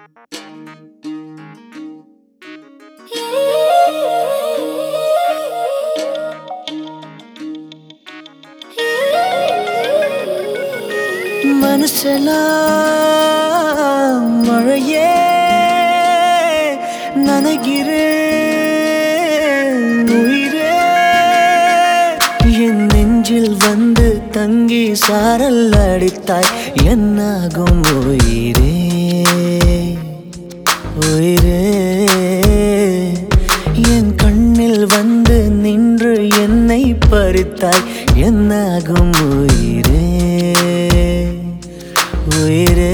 மனசெல்லாம் மழையே நனைகிறேன் உயிரே என் நெஞ்சில் வந்து தங்கி சாரல் அடித்தாய் என்னாகும் உயிரே உயிரே என் கண்ணில் வந்து நின்று என்னை பறித்தாய் என்னாகும் உயிரே உயிரே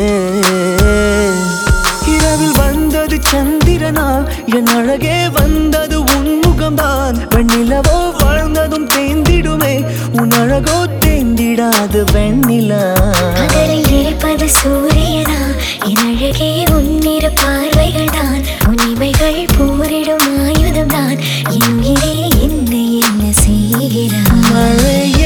இரவில் வந்தது சந்திரனால் என் அழகே வந்தது உன்முகம்தான் வெண்ணிலவோ வாழ்ந்ததும் தேந்திடுமே உன் அழகோ தேந்திடாது வெண்ணிலா பகலில் இருப்பது சூரியனா என் அழகே உன்னிரு பார்வைகள் தான் உன்னிமைகள் போரிடும் ஆயுதம் தான் என் உயிரே என்னை என்ன செய்கிறாய் மழையே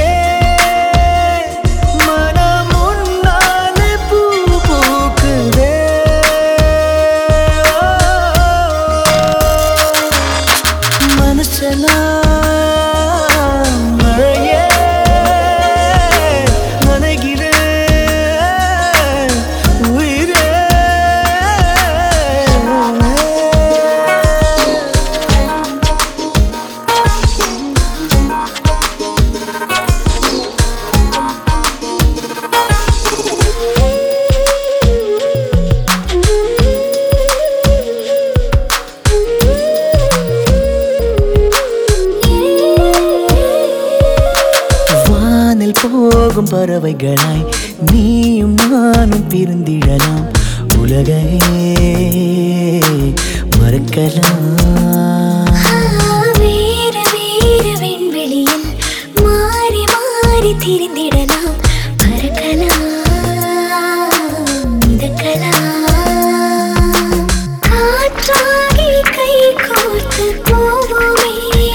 போகும் பறவைகளாய் நீயும் நானும் பிரிந்திடலாம் உலகையே மறக்கலாம் வேறு வேறு விண்வெளியில் மாறி மாறி திரிந்திடலாம் பறக்கலாம் மிதக்கலாம் காற்றாகி கை கோர்த்து போவோமே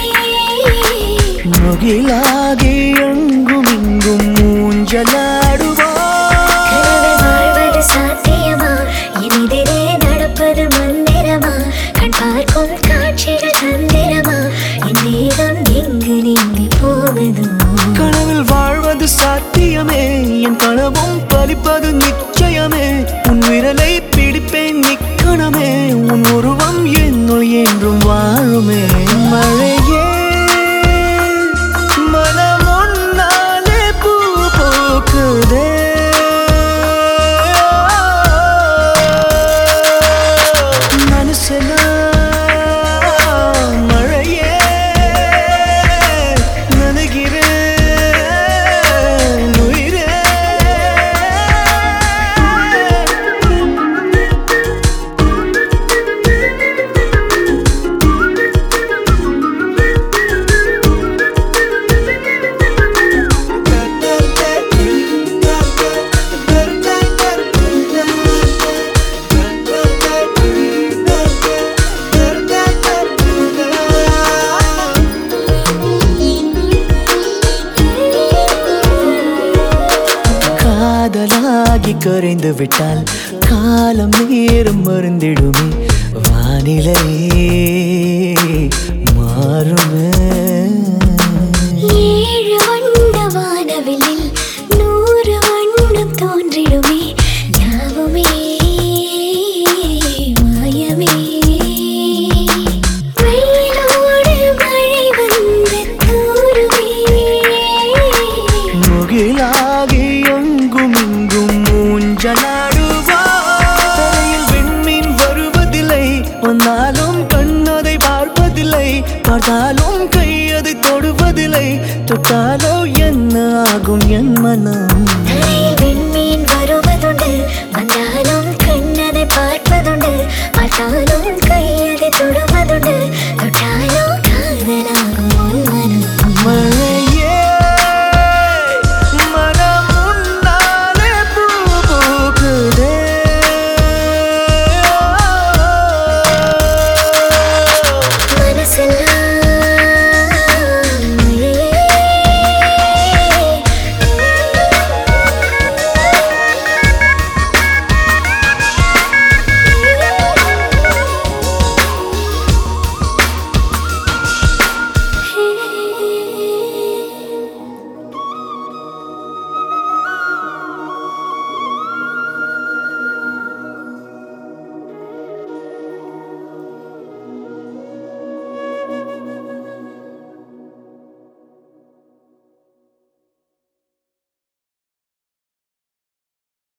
முகிலாகி எங்கும் இங்கும் மூஞ்சலாடுவோம் வாழ்வது சாத்தியமா எதிரே நடப்பது மந்திரமா கண் பார்க்கும் காட்சிகள் தந்திரமா என் தேகம் எங்கு நீங்கி போவதோ கனவில் வாழ்வது சாத்தியமே என் கனவும் பலிப்பது நிச்சயமே உன் விரலை பிடிப்பேன் நிக்கணமே உன் உருவம் என்னுள் என்றும் வாழுமே மழையே காதலாகி கரைந்து விட்டால் காலம் நேரம் மறந்திடுமே வானிலை மாறுமே